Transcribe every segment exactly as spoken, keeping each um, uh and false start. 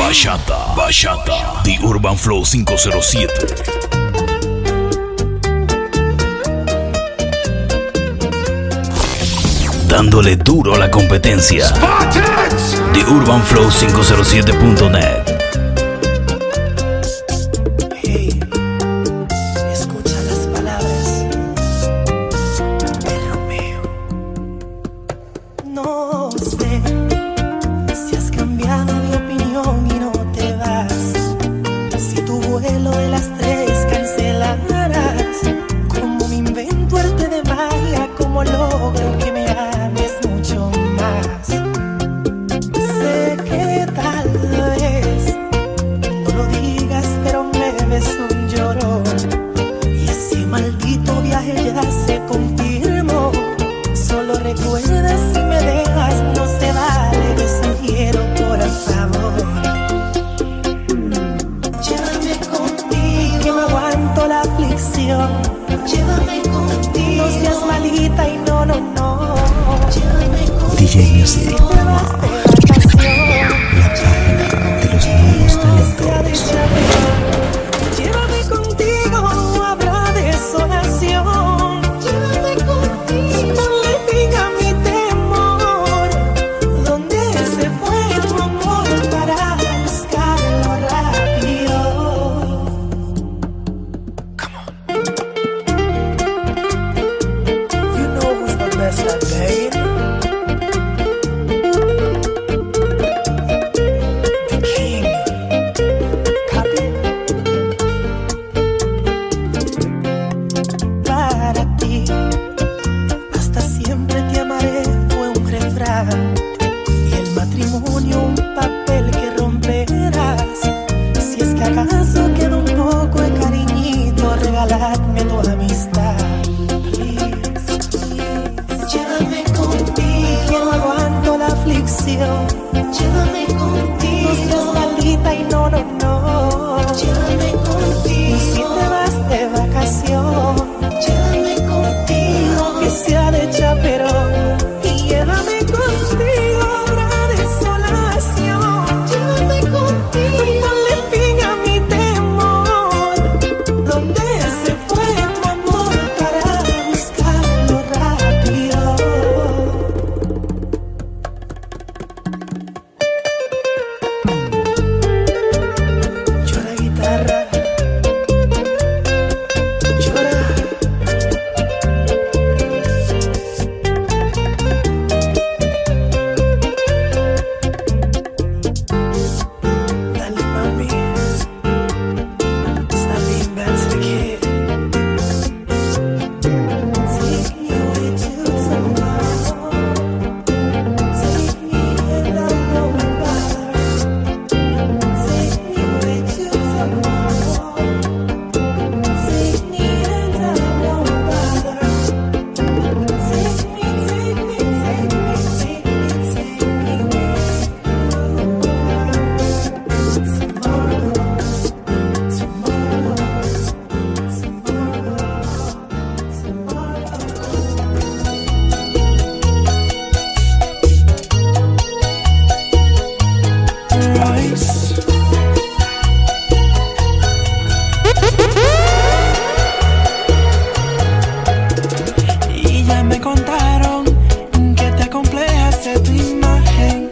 Bachata, Bachata, The Urban Flow cinco cero siete. Dándole duro a la competencia. Spartans. The Urban Flow cinco cero siete punto net. Hey, escucha las palabras de Romeo. No sé si has cambiado de opinión y no te vas. Si tu vuelo de las tres cancelaras. Como me invento arte de magia, como logro que me ames mucho más. Sé que tal vez no lo digas, pero me ves un llorón. Y ese maldito viaje ya se confirmó. Solo recuerda, si me dejas no se vale. Te sugiero por favor, llévame contigo, que me aguanto la aflicción. Llévame contigo, no seas malita y no, no, no. Llévame contigo, D J Music, no te vas de vacación. la página de los nuevos talentos. Llévame contigo, habrá desolación. Llévame contigo, ponle fin a mi temor. ¿Dónde se fue tu amor para buscarlo rápido? Come on. You know who's the best at playing? The king. Copy. Para ti, hasta siempre te amaré, fue un refrán. Y el matrimonio un papel que romperás. Si es que acaso queda un poco de cariñito, regaladme tu amistad. Please, please. Llévame contigo, que no aguanto la aflicción. Llévame contigo, no seas maldita y no, no, no. Llévame contigo, y si te vas de vacación. Llévame contigo, aunque sea de chaperón. Y llévame contigo, habrá desolación. Llévame contigo, ponle fin a mi temor. ¿Dónde se fue tu amor para buscarlo rápido? Llora guitarra, llora. Dale mami, stop being bad to the kid. Take me with you tomorrow. Take me and I won't bother. Take me with you tomorrow. Take me and I won't bother. Take me, take me, take me, take me, take me with you tomorrow, tomorrow, tomorrow. Rice. Y ya me contaron que te acomplejas de tu imagen.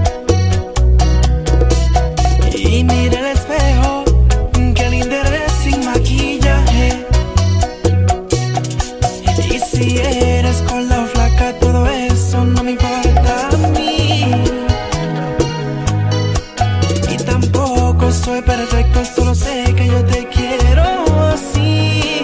Y mira el espejo, que linda eres sin maquillaje. Y si eres gorda o flaca, todo eso no me importa a mí. Y tampoco soy perfecto, solo sé que yo te quiero así.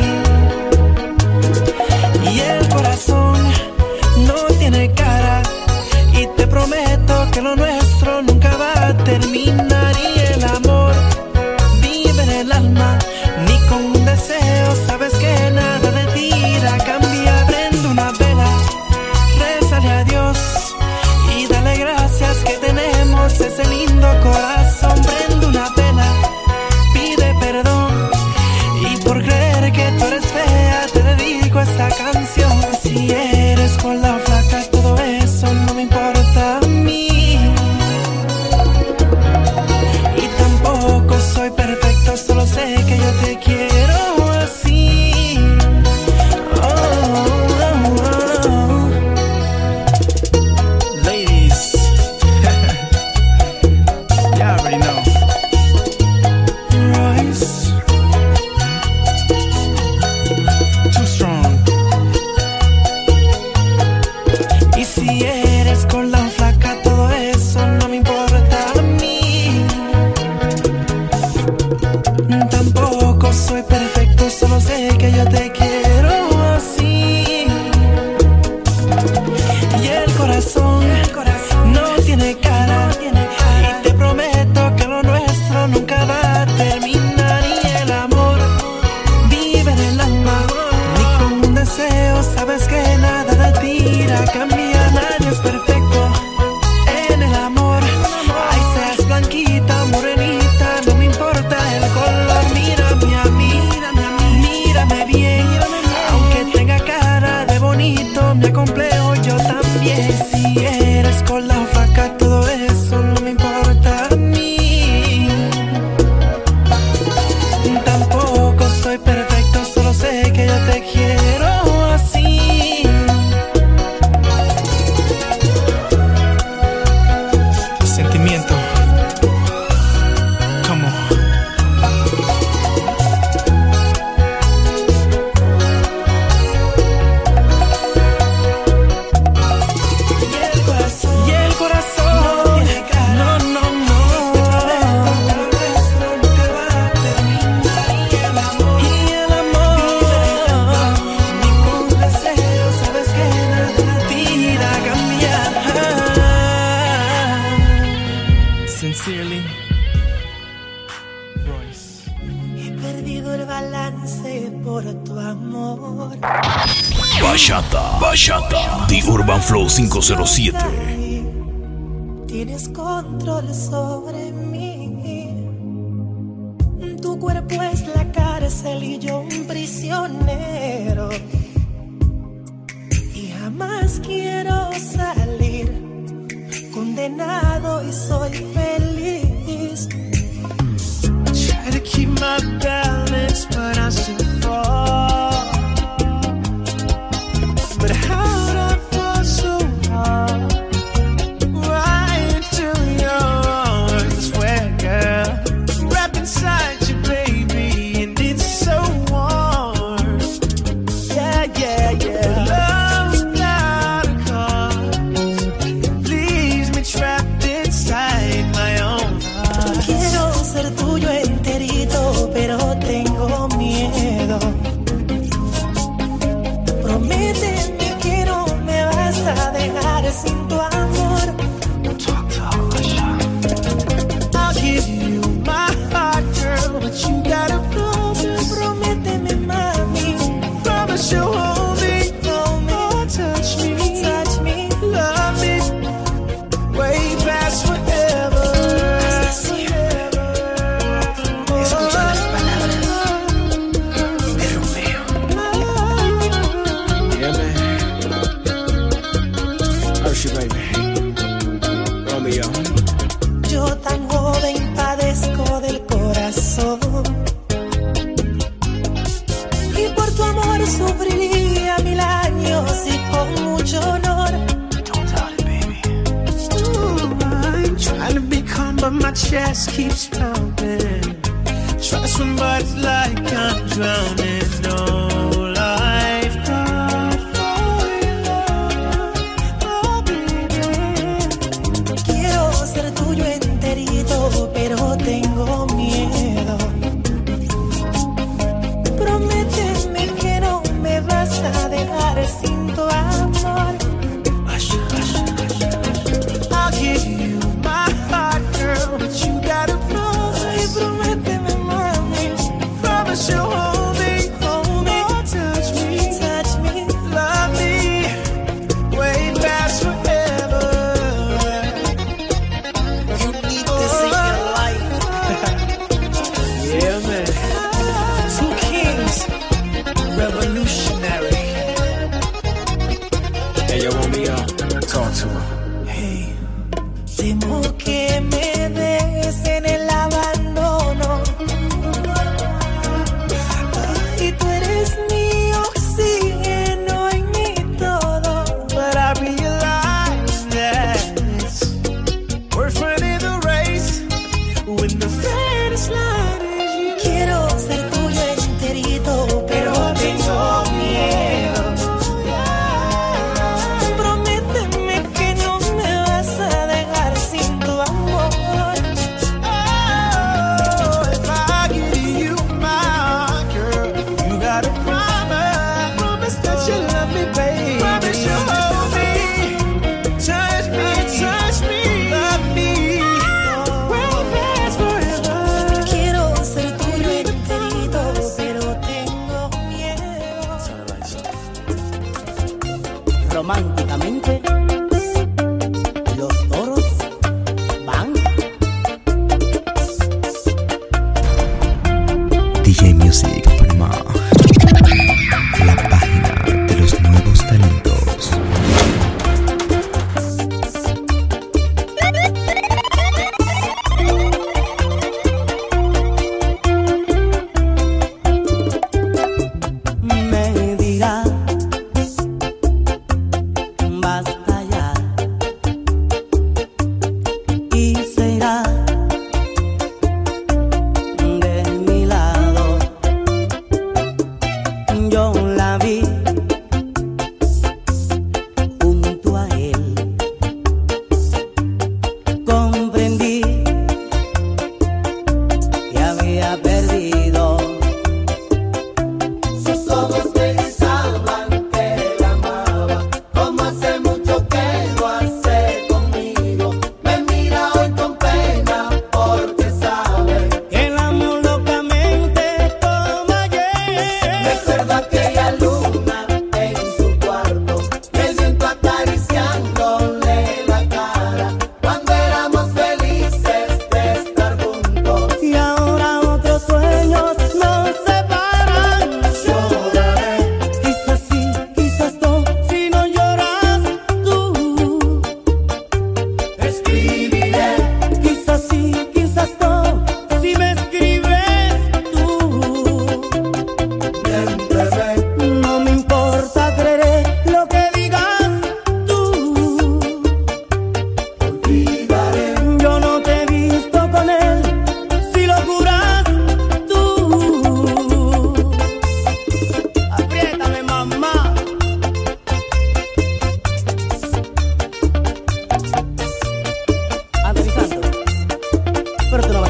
Y el corazón no tiene cara. Y te prometo que lo nuestro nunca va a terminar. Y el amor vive en el alma, ni con un deseo. Sabes que nada de ti irá a cambiar. Prende una vela, rézale a Dios y dale gracias que tenemos ese lindo corazón. Prende una vela, pide perdón Sincerely, Royce. He perdido el balance por tu amor. Bachata, Bachata, The Urban Flow cinco cero siete. Tienes control sobre mí. Tu cuerpo es la cárcel y yo un prisionero. Y jamás quiero salir. Condenado y soy feliz. Try to keep my balance, but I still fall. But how'd I fall so hard? Right into your arms, where, girl, wrapped inside you, baby, and it's so warm. Yeah, yeah, yeah. Love without a cause leaves me trapped inside my own heart. Quiero ser tuyo enterito, pero tengo miedo. Prométeme que no me vas a dejar sin tu amor. I'll give you my heart, girl, but you gotta promise. Prométeme, mami. Promise you'll hold me, hold me, oh, touch me, Touch me. love me, way past forever. Hasta siempre. Escucha las palabras de Romeo. Yeah, man. Hershey, baby. Romeo. Yo tan joven padezco del corazón. Y por tu amor sufriría mil años y con mucho honor. Ooh, I'm trying to be calm, but my chest keeps pounding. Try to swim, but it's like I'm drowning. No lifeguard for you, oh baby. Quiero ser tuyo enterito, pero tengo miedo. Prométeme que no me vas a dejar sin tu amor. I'll give you my heart, girl, but you gotta Ay, promise. prométeme, mami. Promise you'll hold me, hold me,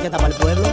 que está para el pueblo.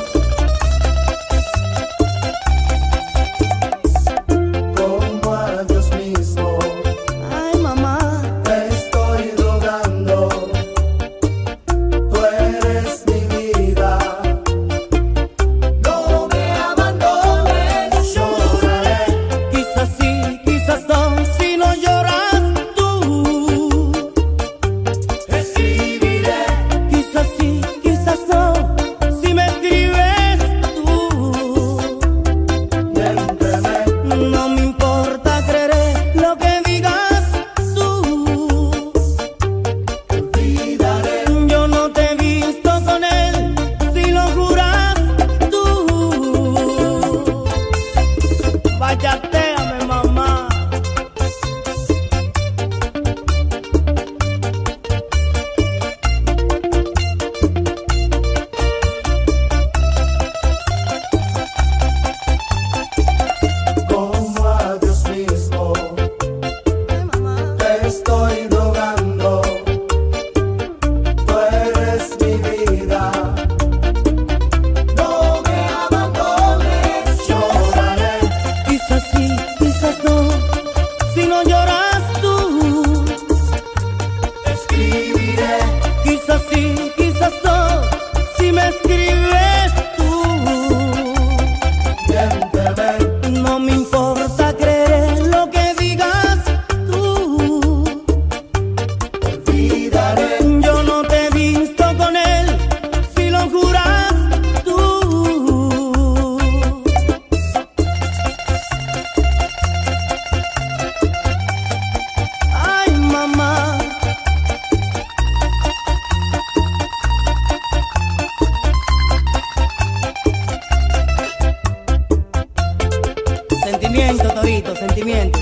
Sentimiento, Torito, sentimiento.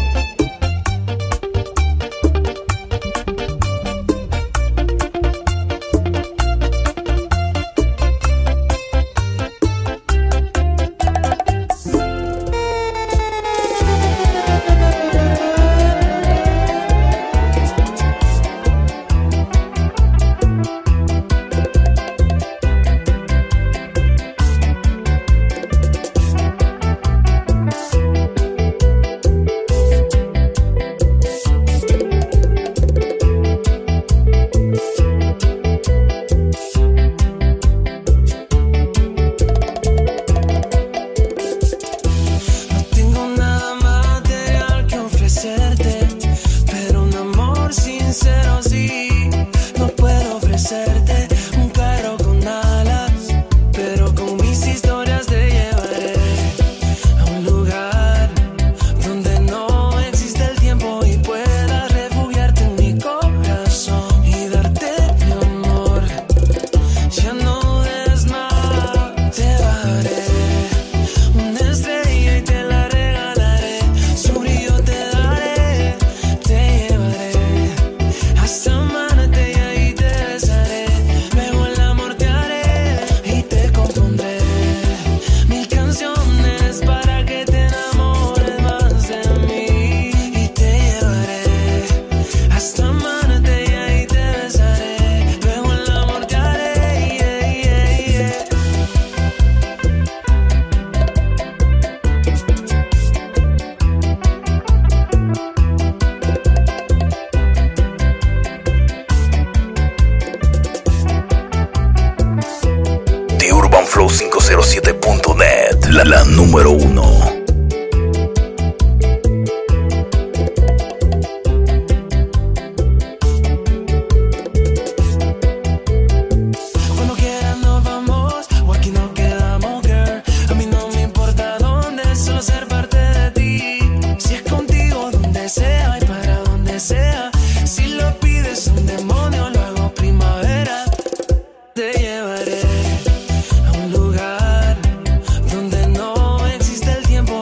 Flow cinco cero siete punto net, la, la número uno. Te llevaré a un lugar donde no existe el tiempo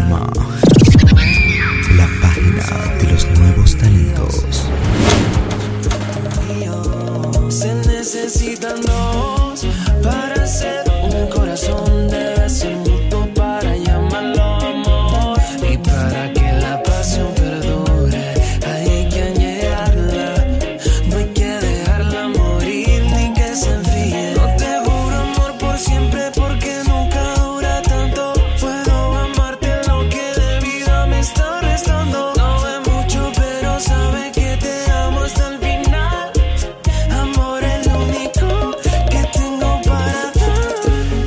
Informa. La página de los nuevos talentos. Se necesitan dos para hacer un corazón. Debe ser mutuo para llamarlo amor. Y para que la pasión perdure hay que añejarla. No hay que dejarla morir ni que se enfríe. No te juro amor por siempre porque nunca dura tanto. Puedo amarte lo que de vida me está restando. No es mucho pero sabe que te amo hasta el final. Amor es lo único que tengo para dar.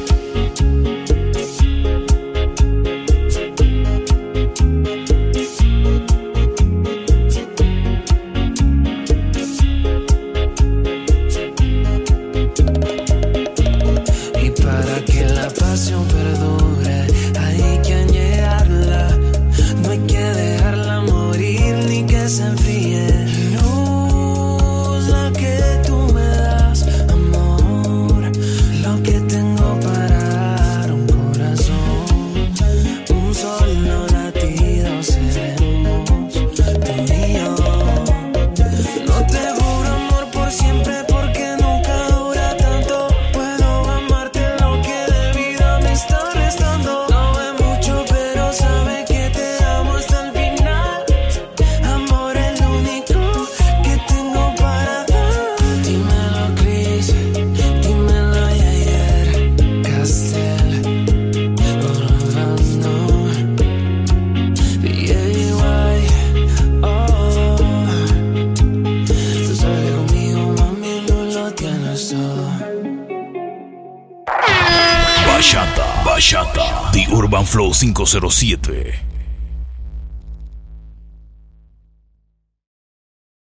Y para que la pasión perdure hay que añejarla. No hay que dejarla morir ni que se enfríe. Luz la que tú me das, amor, lo que tengo para dar un corazón. Un solo latido seremos tú y yo. No te juro amor por siempre porque nunca dura tanto. Puedo amarte lo que de vida me está restando. No es mucho pero sabe que te amo hasta el final. Amor es lo único que tengo para dar. Dímelo Chris, dímelo Yair, Castel, Urbano, D J Y, oh. Tú sabes que conmigo mami tú lo tienes todo. Bachata, Bachata, The Urban Flow quinientos siete.